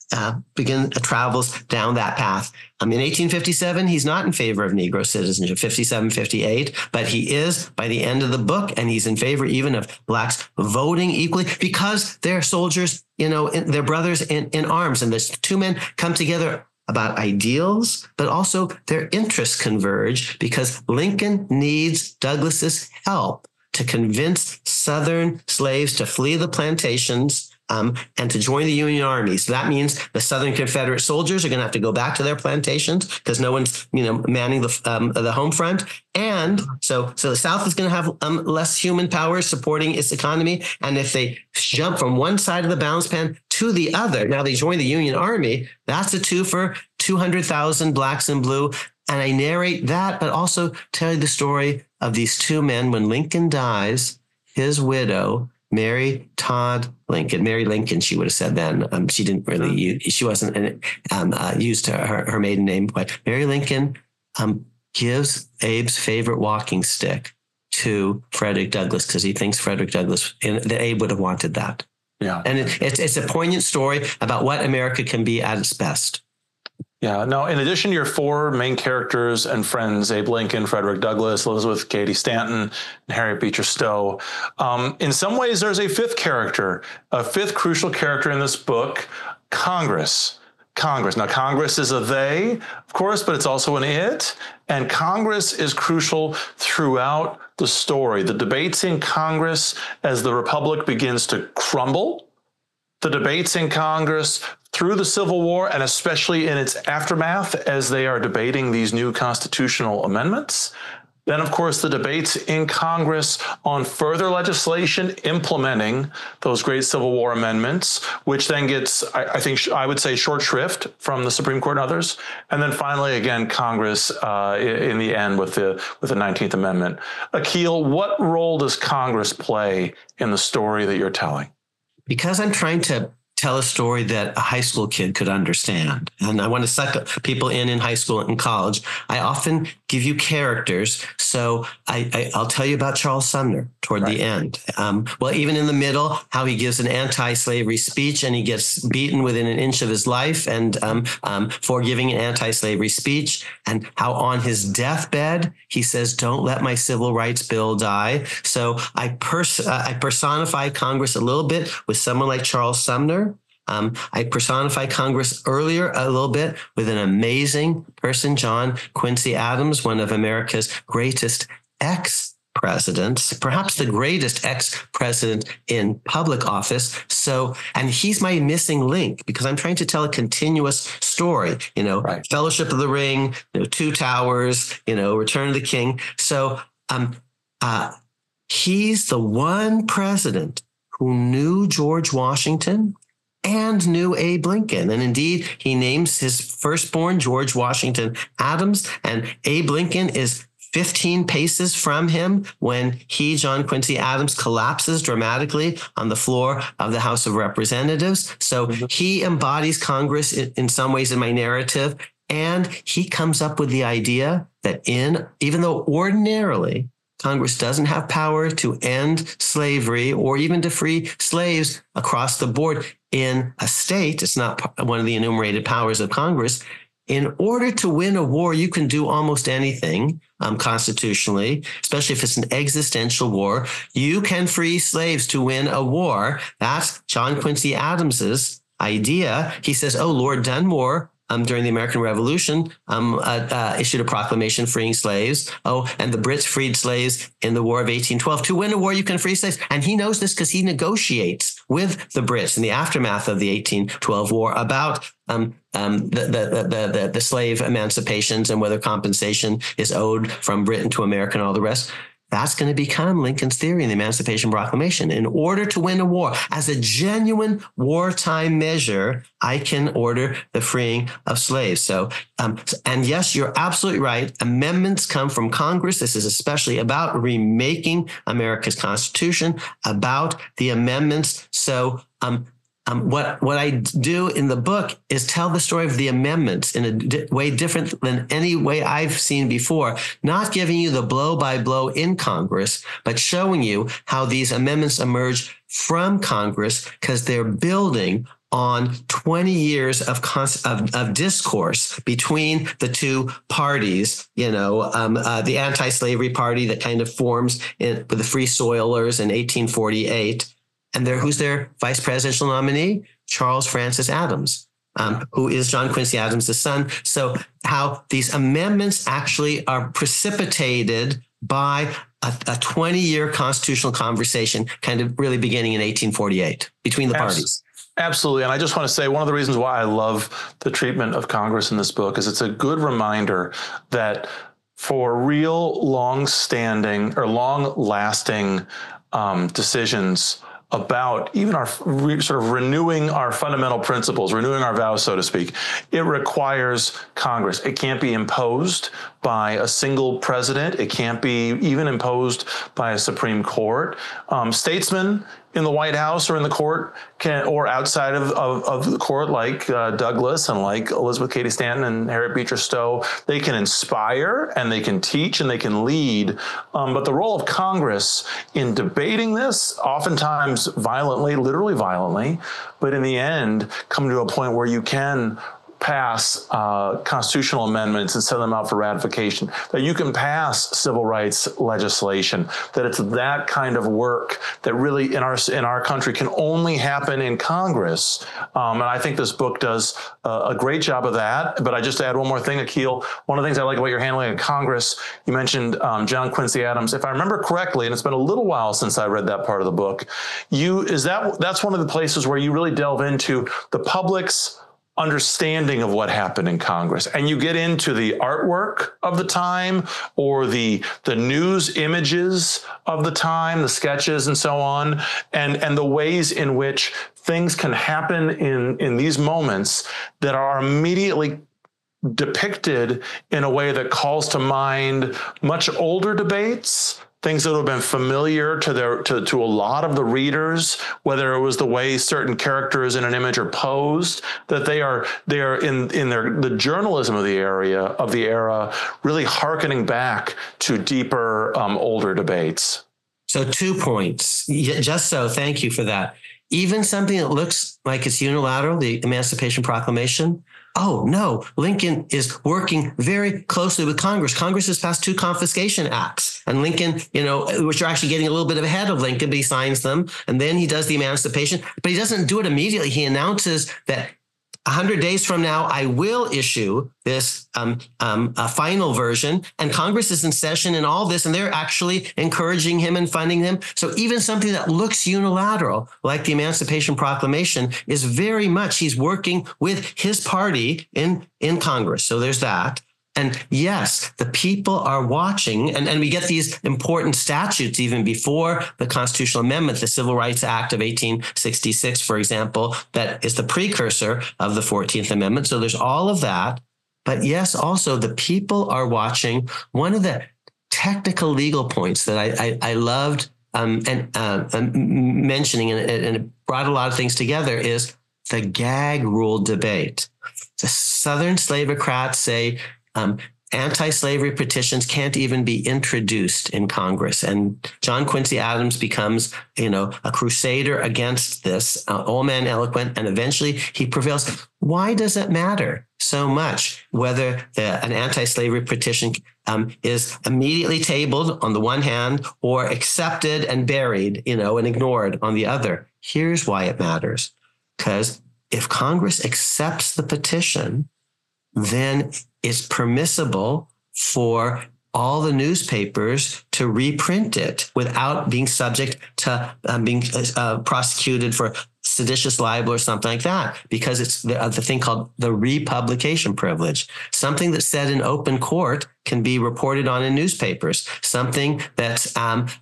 travels down that path. In 1857, he's not in favor of Negro citizenship, 57, 58, but he is by the end of the book, and he's in favor even of Blacks voting equally because they're soldiers, they're brothers in arms. And the two men come together about ideals, but also their interests converge because Lincoln needs Douglass's help to convince Southern slaves to flee the plantations and to join the Union Army. So that means the Southern Confederate soldiers are going to have to go back to their plantations because no one's, manning the home front. And so the South is going to have less human power supporting its economy. And if they jump from one side of the balance pan to the other. Now they join the Union Army. That's a two for 200,000 blacks and blue. And I narrate that, but also tell you the story of these two men. When Lincoln dies, his widow, Mary Todd Lincoln, Mary Lincoln, she would have said then. She didn't really, she wasn't used her maiden name, but Mary Lincoln gives Abe's favorite walking stick to Frederick Douglass because he thinks Frederick Douglass, and that Abe would have wanted that. Yeah. And it's a poignant story about what America can be at its best. Yeah. Now, in addition to your four main characters and friends, Abe Lincoln, Frederick Douglass, Elizabeth Cady Stanton, and Harriet Beecher Stowe, in some ways, there's a fifth character, a fifth crucial character in this book, Congress. Now, Congress is a they, of course, but it's also an it. And Congress is crucial throughout the story. The debates in Congress as the Republic begins to crumble, the debates in Congress through the Civil War, and especially in its aftermath as they are debating these new constitutional amendments. Then, of course, the debates in Congress on further legislation implementing those great Civil War amendments, which then gets, I would say, short shrift from the Supreme Court and others. And then finally, again, Congress in the end with the 19th Amendment. Akhil, what role does Congress play in the story that you're telling? Because I'm trying to tell a story that a high school kid could understand, and I want to suck people in high school and college, I often give you characters. So I'll tell you about Charles Sumner toward the end. Well, even in the middle, how he gives an anti-slavery speech and he gets beaten within an inch of his life and for giving an anti-slavery speech, and how on his deathbed, he says, "Don't let my civil rights bill die." So I personify Congress a little bit with someone like Charles Sumner. I personify Congress earlier a little bit with an amazing person, John Quincy Adams, one of America's greatest ex-presidents, perhaps the greatest ex-president in public office. So, and he's my missing link because I'm trying to tell a continuous story, Fellowship of the Ring, Two Towers, Return of the King. So he's the one president who knew George Washington and knew Abe Lincoln. And indeed, he names his firstborn George Washington Adams, and Abe Lincoln is 15 paces from him when he, John Quincy Adams, collapses dramatically on the floor of the House of Representatives. So he embodies Congress in some ways in my narrative. And he comes up with the idea that even though ordinarily Congress doesn't have power to end slavery or even to free slaves across the board in a state, it's not one of the enumerated powers of Congress. In order to win a war, you can do almost anything constitutionally, especially if it's an existential war. You can free slaves to win a war. That's John Quincy Adams's idea. He says, Lord Dunmore, during the American Revolution, issued a proclamation freeing slaves. And the Brits freed slaves in the War of 1812. To win a war, you can free slaves. And he knows this because he negotiates with the Brits in the aftermath of the 1812 war about the slave emancipations and whether compensation is owed from Britain to America and all the rest. That's going to become Lincoln's theory in the Emancipation Proclamation. In order to win a war, as a genuine wartime measure, I can order the freeing of slaves. So, and yes, you're absolutely right. Amendments come from Congress. This is especially about remaking America's Constitution, about the amendments. So, what I do in the book is tell the story of the amendments in a way different than any way I've seen before, not giving you the blow by blow in Congress, but showing you how these amendments emerge from Congress because they're building on 20 years of discourse between the two parties, the anti-slavery party that kind of forms with the Free Soilers in 1848. And who's their vice presidential nominee? Charles Francis Adams, who is John Quincy Adams' son. So how these amendments actually are precipitated by a 20-year constitutional conversation kind of really beginning in 1848 between the parties. Absolutely. And I just want to say one of the reasons why I love the treatment of Congress in this book is it's a good reminder that for real long-lasting decisions about even our sort of renewing our fundamental principles, renewing our vows, so to speak, it requires Congress. It can't be imposed by a single president. It can't be even imposed by a Supreme Court. Statesmen in the White House or in the court or outside of the court, like Douglas and like Elizabeth Cady Stanton and Harriet Beecher Stowe, they can inspire and they can teach and they can lead. But the role of Congress in debating this, oftentimes violently, literally violently, but in the end, come to a point where you can pass constitutional amendments and send them out for ratification, that you can pass civil rights legislation, that it's that kind of work that really in our country can only happen in Congress. And I think this book does a great job of that. But I just add one more thing, Akil. One of the things I like about your handling of Congress, you mentioned John Quincy Adams. If I remember correctly, and it's been a little while since I read that part of the book, that's one of the places where you really delve into the public's understanding of what happened in Congress. And you get into the artwork of the time or the news images of the time, the sketches and so on, and the ways in which things can happen in these moments that are immediately depicted in a way that calls to mind much older debates, things that have been familiar to a lot of the readers, whether it was the way certain characters in an image are posed, that they are in the journalism of the era, really hearkening back to deeper, older debates. So 2 points. Thank you for that. Even something that looks like it's unilateral, the Emancipation Proclamation. Oh, no, Lincoln is working very closely with Congress. Congress has passed 2 confiscation acts, and Lincoln, which are actually getting a little bit ahead of Lincoln, but he signs them. And then he does the emancipation, but he doesn't do it immediately. He announces that 100 days from now, I will issue this a final version, and Congress is in session and all this, and they're actually encouraging him and funding him. So even something that looks unilateral, like the Emancipation Proclamation, is very much, he's working with his party in Congress. So there's that. And yes, the people are watching, and we get these important statutes even before the constitutional amendment, the Civil Rights Act of 1866, for example, that is the precursor of the 14th Amendment. So there's all of that. But yes, also the people are watching. One of the technical legal points that I loved mentioning, and it brought a lot of things together, is the gag rule debate. The Southern slavocrats say, anti-slavery petitions can't even be introduced in Congress. And John Quincy Adams becomes, a crusader against this, old man eloquent, and eventually he prevails. Why does it matter so much whether an anti-slavery petition is immediately tabled on the one hand or accepted and buried, and ignored on the other? Here's why it matters. Because if Congress accepts the petition, then it's permissible for all the newspapers to reprint it without being subject to being prosecuted for seditious libel or something like that, because it's the thing called the republication privilege. Something that's said in open court can be reported on in newspapers. Something that's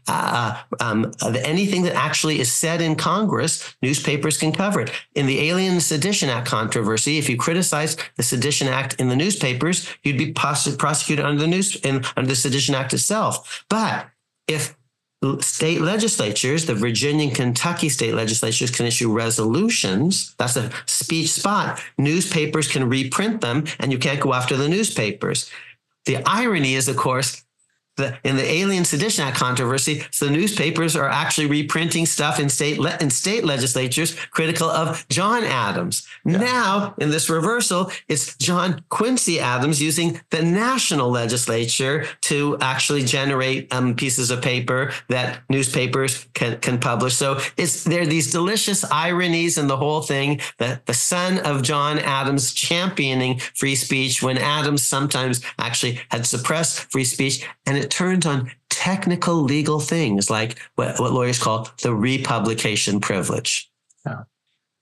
anything that actually is said in Congress, newspapers can cover it. In the Alien and Sedition Act controversy, if you criticize the Sedition Act in the newspapers, you'd be prosecuted under the Sedition Act itself. But if state legislatures, the Virginia and Kentucky state legislatures, can issue resolutions, that's a speech spot, newspapers can reprint them, and you can't go after the newspapers. The irony is, of course, in the Alien Sedition Act controversy, so the newspapers are actually reprinting stuff in state legislatures critical of John Adams. Yeah. Now, in this reversal, it's John Quincy Adams using the national legislature to actually generate pieces of paper that newspapers can publish. So there are these delicious ironies in the whole thing, that the son of John Adams championing free speech when Adams sometimes actually had suppressed free speech, and it turns on technical legal things like what lawyers call the republication privilege. Yeah.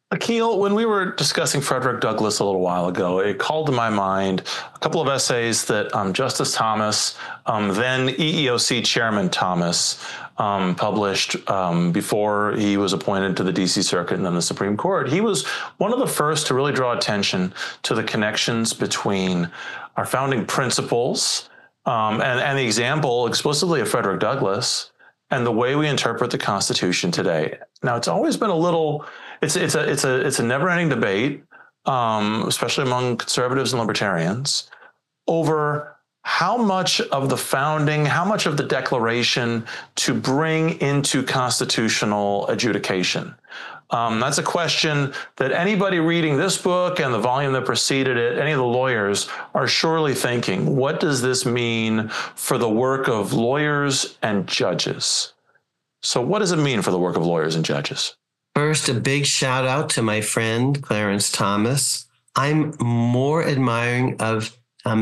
Akil, when we were discussing Frederick Douglass a little while ago, it called to my mind a couple of essays that Justice Thomas, then EEOC Chairman Thomas, published before he was appointed to the D.C. Circuit and then the Supreme Court. He was one of the first to really draw attention to the connections between our founding principles and the example explicitly of Frederick Douglass and the way we interpret the Constitution today. Now, it's always been a little, it's a never-ending debate, especially among conservatives and libertarians, over how much of the founding, how much of the Declaration to bring into constitutional adjudication. That's a question that anybody reading this book and the volume that preceded it, any of the lawyers are surely thinking, what does this mean for the work of lawyers and judges? So what does it mean for the work of lawyers and judges? First, a big shout out to my friend, Clarence Thomas. I'm more admiring of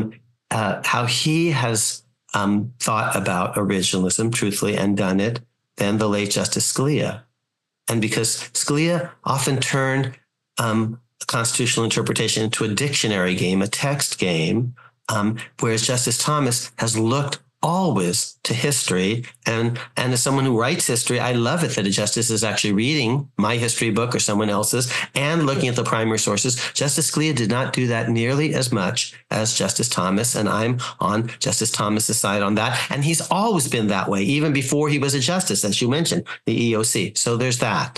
how he has thought about originalism, truthfully, and done it than the late Justice Scalia. And because Scalia often turned constitutional interpretation into a dictionary game, a text game, whereas Justice Thomas has looked always to history. And as someone who writes history, I love it that a justice is actually reading my history book or someone else's and looking at the primary sources. Justice Scalia did not do that nearly as much as Justice Thomas, and I'm on Justice Thomas's side on that. And he's always been that way, even before he was a justice, as you mentioned, the EEOC. So there's that.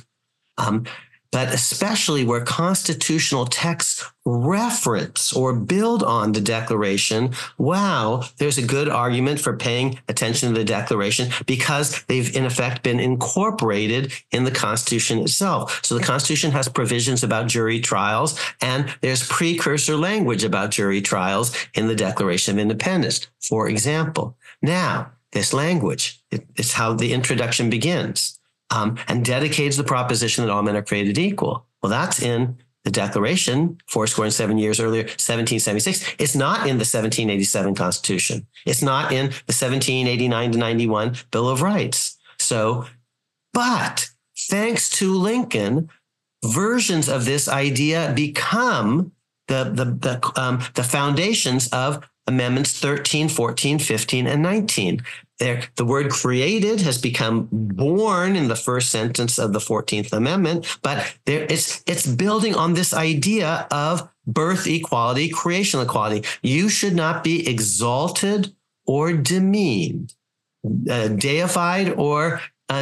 But especially where constitutional texts reference or build on the Declaration, wow, there's a good argument for paying attention to the Declaration because they've in effect been incorporated in the Constitution itself. So the Constitution has provisions about jury trials, and there's precursor language about jury trials in the Declaration of Independence, for example. Now, this language, it's how the introduction begins. And dedicates the proposition that all men are created equal. Well, that's in the Declaration 7 years earlier, 1776. It's not in the 1787 Constitution. It's not in the 1789 to 91 Bill of Rights. So, but thanks to Lincoln, versions of this idea become the foundations of Amendments 13, 14, 15, and 19. The word created has become born in the first sentence of the 14th Amendment, but it's building on this idea of birth equality, creational equality. You should not be exalted or demeaned, deified or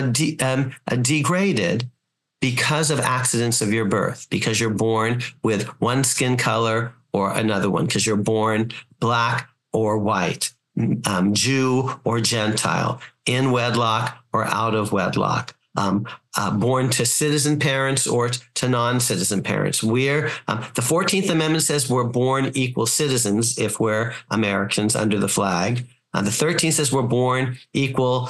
degraded because of accidents of your birth, because you're born with one skin color or another one, because you're born black or white, Jew or Gentile, in wedlock or out of wedlock, born to citizen parents or to non-citizen parents. The 14th Amendment says we're born equal citizens if we're Americans under the flag. The 13th says we're born equal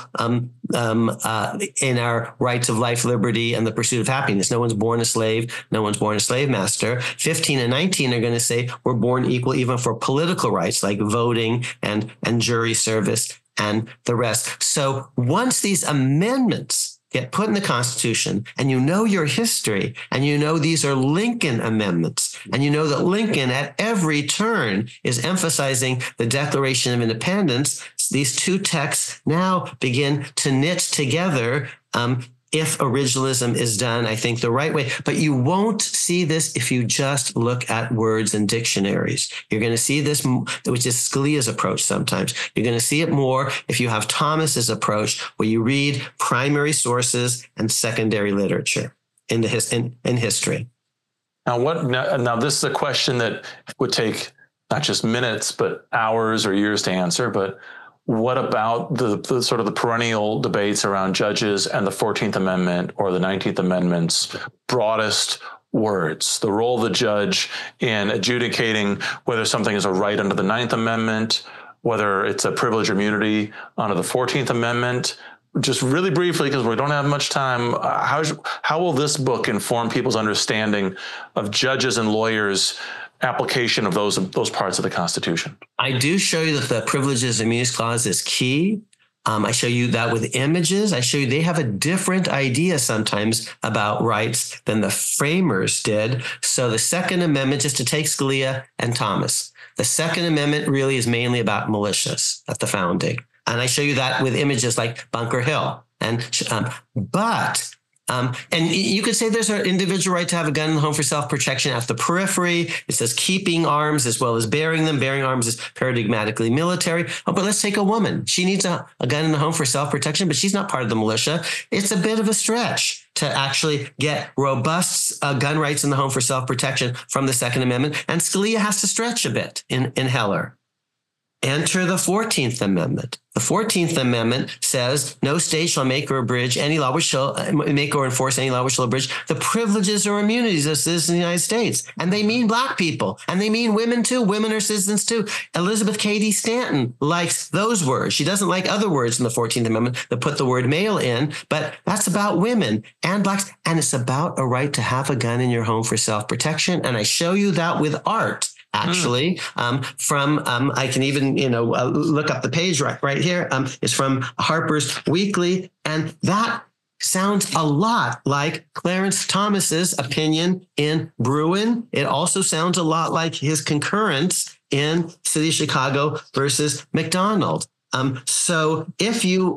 in our rights of life, liberty, and the pursuit of happiness. No one's born a slave. No one's born a slave master. 15 and 19 are going to say we're born equal even for political rights like voting and jury service and the rest. So once these amendments get put in the Constitution, and you know your history, and you know these are Lincoln amendments, and you know that Lincoln at every turn is emphasizing the Declaration of Independence, these two texts now begin to knit together if originalism is done, I think, the right way. But you won't see this if you just look at words and dictionaries. You're going to see this, which is Scalia's approach sometimes. You're going to see it more if you have Thomas's approach, where you read primary sources and secondary literature in history. Now, this is a question that would take not just minutes, but hours or years to answer, but what about the sort of the perennial debates around judges and the 14th Amendment or the 19th Amendment's broadest words, the role of the judge in adjudicating whether something is a right under the 9th Amendment, whether it's a privilege or immunity under the 14th Amendment? Just really briefly, because we don't have much time, how will this book inform people's understanding of judges and lawyers' application of those parts of the Constitution? I do show you that the Privileges and Immunities Clause is key. I show you that with images. I show you they have a different idea sometimes about rights than the framers did. So the Second Amendment, just to take Scalia and Thomas, the Second Amendment really is mainly about militias at the founding. And I show you that with images like Bunker Hill. And you could say there's an individual right to have a gun in the home for self-protection at the periphery. It says keeping arms as well as bearing them. Bearing arms is paradigmatically military. Oh, but let's take a woman. She needs a gun in the home for self-protection, but she's not part of the militia. It's a bit of a stretch to actually get robust gun rights in the home for self-protection from the Second Amendment. And Scalia has to stretch a bit in Heller. Enter the 14th Amendment. The 14th Amendment says no state shall make or abridge any law which shall make or enforce any law which shall abridge the privileges or immunities of citizens of the United States. And they mean black people, and they mean women too. Women are citizens too. Elizabeth Cady Stanton likes those words. She doesn't like other words in the 14th Amendment that put the word male in, but that's about women and blacks. And it's about a right to have a gun in your home for self-protection. And I show you that with art. Actually, I can even, look up the page right here. It's from Harper's Weekly. And that sounds a lot like Clarence Thomas's opinion in Bruin. It also sounds a lot like his concurrence in City of Chicago versus McDonald. So if you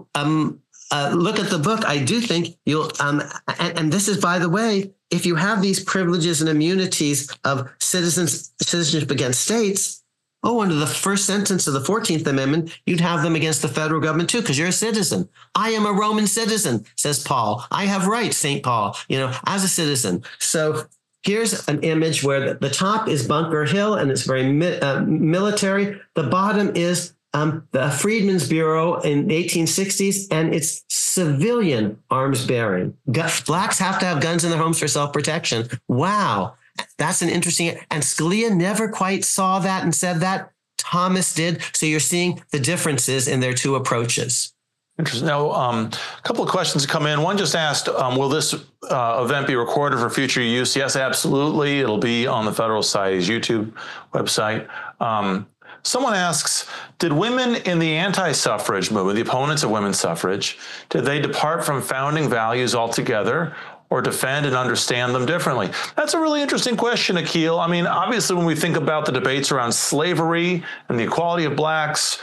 look at the book, I do think you'll, and this is, by the way, if you have these privileges and immunities of citizenship against states, under the first sentence of the 14th Amendment, you'd have them against the federal government too, because you're a citizen. I am a Roman citizen, says Paul. I have rights, St. Paul, as a citizen. So here's an image where the top is Bunker Hill, and it's very military. The bottom is the Freedmen's Bureau in the 1860s, and it's civilian arms bearing. Blacks have to have guns in their homes for self-protection. Wow. That's an interesting, and Scalia never quite saw that and said that. Thomas did. So you're seeing the differences in their two approaches. Interesting. Now, a couple of questions come in. One just asked, will this event be recorded for future use? Yes, absolutely. It'll be on the Federal Society's YouTube website. Someone asks, did women in the anti-suffrage movement, the opponents of women's suffrage, did they depart from founding values altogether or defend and understand them differently? That's a really interesting question, Akhil. I mean, obviously, when we think about the debates around slavery and the equality of blacks,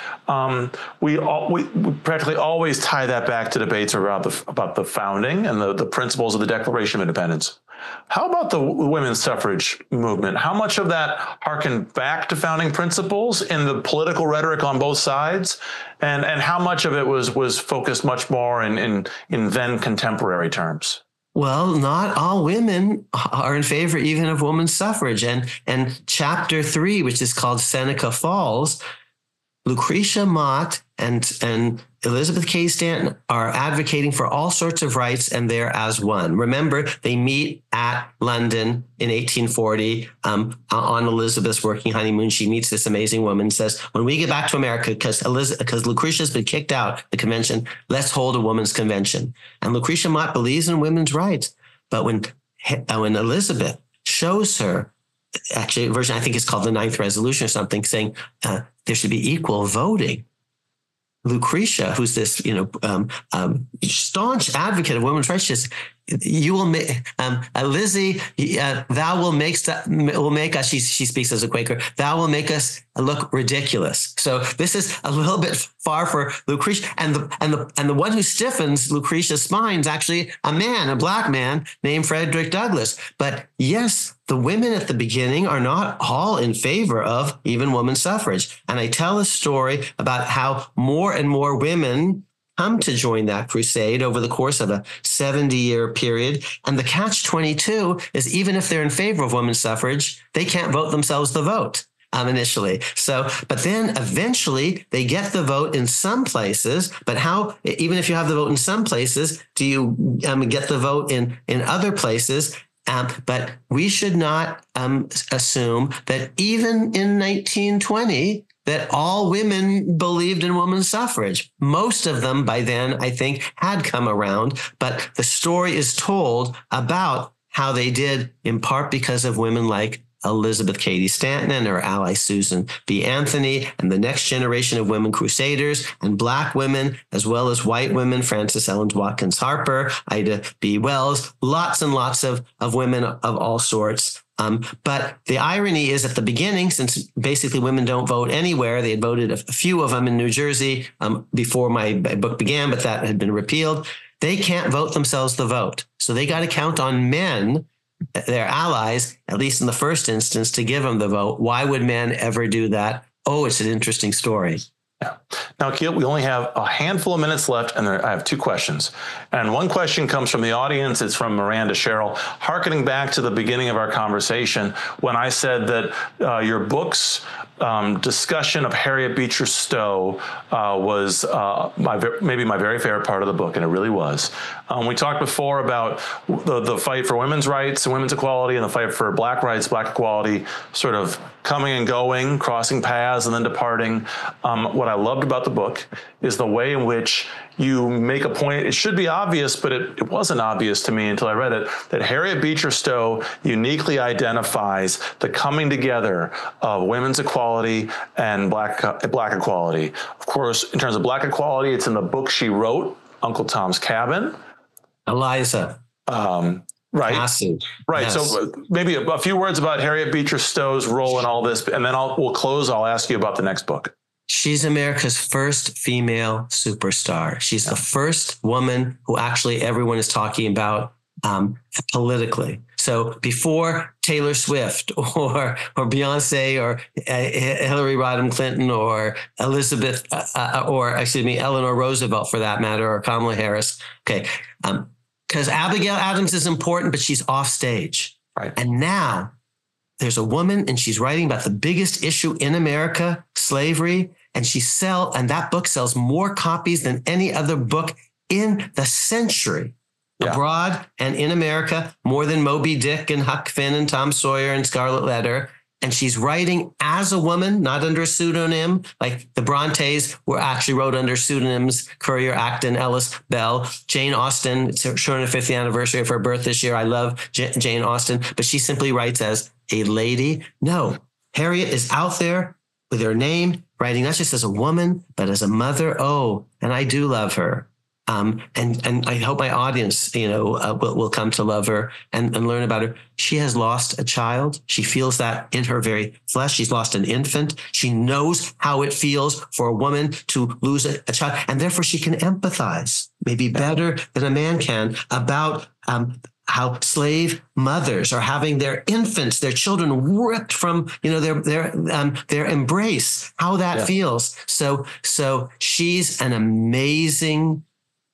we practically always tie that back to debates about the founding and the principles of the Declaration of Independence. How about the women's suffrage movement? How much of that harkened back to founding principles in the political rhetoric on both sides? And how much of it was focused much more in then contemporary terms? Well, not all women are in favor even of women's suffrage. And chapter 3, which is called Seneca Falls, Lucretia Mott and Elizabeth Cady Stanton are advocating for all sorts of rights, and they're as one. Remember, they meet at London in 1840 on Elizabeth's working honeymoon. She meets this amazing woman and says, when we get back to America, because Lucretia's been kicked out the convention, let's hold a women's convention. And Lucretia Mott believes in women's rights. But when Elizabeth shows her, actually, a version I think is called the Ninth Resolution or something, saying there should be equal voting, Lucretia, who's this, staunch advocate of women's rights, says, "You will make, Lizzie, thou will make us." She speaks as a Quaker. "Thou will make us look ridiculous." So this is a little bit far for Lucretia, and the one who stiffens Lucretia's spine is actually a black man named Frederick Douglass. But yes, the women at the beginning are not all in favor of even women's suffrage. And I tell a story about how more and more women come to join that crusade over the course of a 70-year period. And the catch-22 is even if they're in favor of women's suffrage, they can't vote themselves the vote initially. So, but then eventually they get the vote in some places. But how, even if you have the vote in some places, do you get the vote in other places? But we should not assume that even in 1920, that all women believed in women's suffrage. Most of them by then, I think, had come around. But the story is told about how they did, in part because of women like Elizabeth Cady Stanton and her ally Susan B. Anthony, and the next generation of women crusaders and Black women, as well as white women, Frances Ellen Watkins Harper, Ida B. Wells, lots and lots of women of all sorts. But the irony is at the beginning, since basically women don't vote anywhere, they had voted a few of them in New Jersey before my book began, but that had been repealed. They can't vote themselves the vote. So they got to count on men, their allies, at least in the first instance, to give them the vote. Why would men ever do that? Oh, it's an interesting story. Yeah. Now, Akil, we only have a handful of minutes left, and I have two questions. And one question comes from the audience. It's from Miranda Sherrill, hearkening back to the beginning of our conversation when I said that your book's discussion of Harriet Beecher Stowe was maybe my very favorite part of the book, and it really was. We talked before about the fight for women's rights and women's equality and the fight for Black rights, Black equality, sort of coming and going, crossing paths and then departing. What I loved about the book is the way in which you make a point. It should be obvious, but it wasn't obvious to me until I read it, that Harriet Beecher Stowe uniquely identifies the coming together of women's equality and Black equality. Of course, in terms of Black equality, it's in the book she wrote, Uncle Tom's Cabin. Eliza. Right. Massive. Right. Yes. So maybe a few words about Harriet Beecher Stowe's role in all this, and then we'll close. I'll ask you about the next book. She's America's first female superstar. She's the first woman who actually everyone is talking about politically. So before Taylor Swift or Beyonce or Hillary Rodham Clinton or Eleanor Roosevelt for that matter, or Kamala Harris. Okay. Because Abigail Adams is important, but she's off stage. Right. And now there's a woman and she's writing about the biggest issue in America, slavery, and that book sells more copies than any other book in the century. Yeah. Abroad and in America, more than Moby Dick and Huck Finn and Tom Sawyer and Scarlet Letter. And she's writing as a woman, not under a pseudonym, like the Brontes were actually wrote under pseudonyms, Currier Acton, Ellis Bell, Jane Austen. It's her 250th anniversary of her birth this year. I love Jane Austen, but she simply writes as a lady. No, Harriet is out there with her name, writing not just as a woman, but as a mother. Oh, and I do love her. And I hope my audience, will come to love her and learn about her. She has lost a child. She feels that in her very flesh. She's lost an infant. She knows how it feels for a woman to lose a child, and therefore she can empathize maybe better than a man can about how slave mothers are having their infants, their children ripped from, their embrace, how that feels. So she's an amazing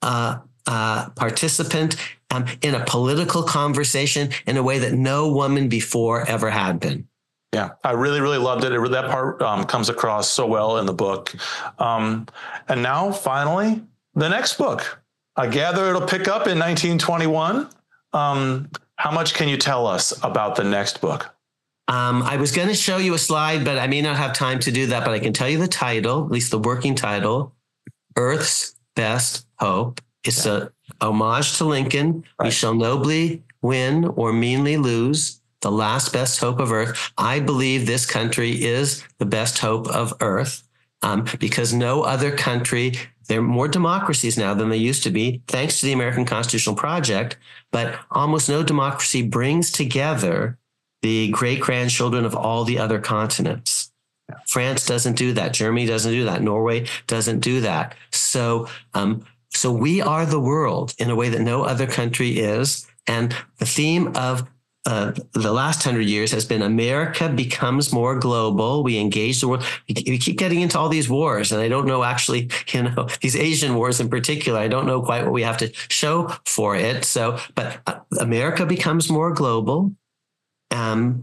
participant in a political conversation in a way that no woman before ever had been. Yeah, I really, really loved it. That part comes across so well in the book. And now, finally, the next book. I gather it'll pick up in 1921. How much can you tell us about the next book? I was going to show you a slide, but I may not have time to do that. But I can tell you the title, at least the working title, Earth's Best Hope. It's a homage to Lincoln. Right. We shall nobly win or meanly lose, the last best hope of Earth. I believe this country is the best hope of Earth because no other country, there are more democracies now than they used to be, thanks to the American Constitutional Project, but almost no democracy brings together the great-grandchildren of all the other continents. France doesn't do that. Germany doesn't do that. Norway doesn't do that. So we are the world in a way that no other country is. And the theme of the last 100 years has been America becomes more global. We engage the world. We keep getting into all these wars. And I don't know actually, these Asian wars in particular, I don't know quite what we have to show for it. But America becomes more global. And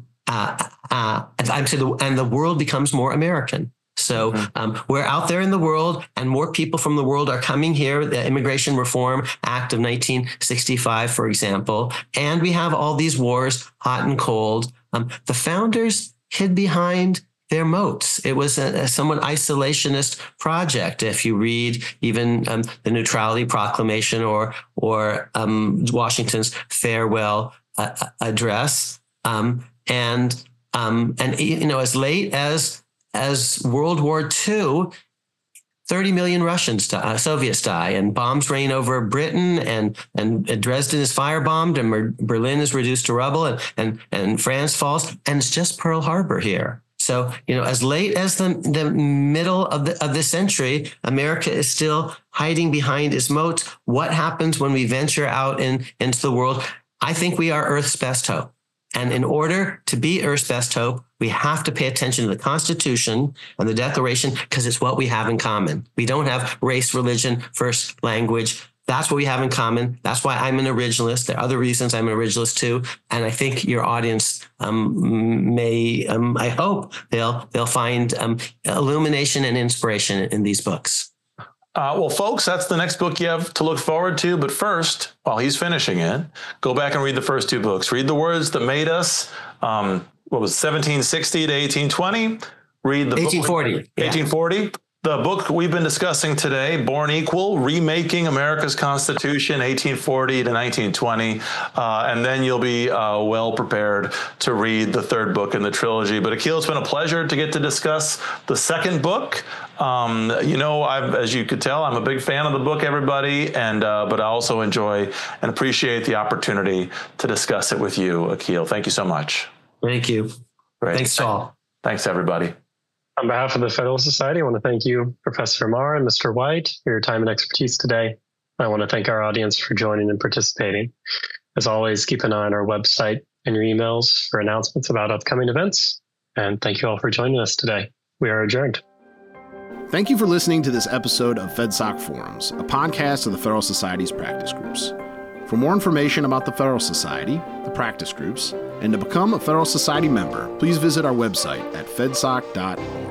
the world becomes more American. So we're out there in the world, and more people from the world are coming here. The Immigration Reform Act of 1965, for example, and we have all these wars, hot and cold. The founders hid behind their moats. It was a somewhat isolationist project. If you read even the Neutrality Proclamation or Washington's farewell address, and And as late as World War II, 30 million Russians, Soviets die, and bombs rain over Britain, and Dresden is firebombed, and Berlin is reduced to rubble, and France falls, and it's just Pearl Harbor here. So, as late as the middle of the century, America is still hiding behind its moats. What happens when we venture out into the world? I think we are Earth's best hope. And in order to be Earth's best hope, we have to pay attention to the Constitution and the Declaration, because it's what we have in common. We don't have race, religion, first language. That's what we have in common. That's why I'm an originalist. There are other reasons I'm an originalist too. And I think your audience I hope they'll find illumination and inspiration in these books. Well, folks, that's the next book you have to look forward to. But first, while he's finishing it, go back and read the first two books. Read The Words That Made Us. What was 1760 to 1820? Read the 1840. Book, 1840. The book we've been discussing today, Born Equal, Remaking America's Constitution, 1840 to 1920. And then you'll be well prepared to read the third book in the trilogy. But Akhil, it's been a pleasure to get to discuss the second book. As you could tell, I'm a big fan of the book, everybody, but I also enjoy and appreciate the opportunity to discuss it with you, Akhil. Thank you so much. Thank you. Great. Thanks, Saul. Thanks, everybody. On behalf of the Federalist Society, I want to thank you, Professor Amar and Mr. White, for your time and expertise today. I want to thank our audience for joining and participating. As always, keep an eye on our website and your emails for announcements about upcoming events. And thank you all for joining us today. We are adjourned. Thank you for listening to this episode of FedSoc Forums, a podcast of the Federal Society's practice groups. For more information about the Federal Society, the practice groups, and to become a Federal Society member, please visit our website at fedsoc.org.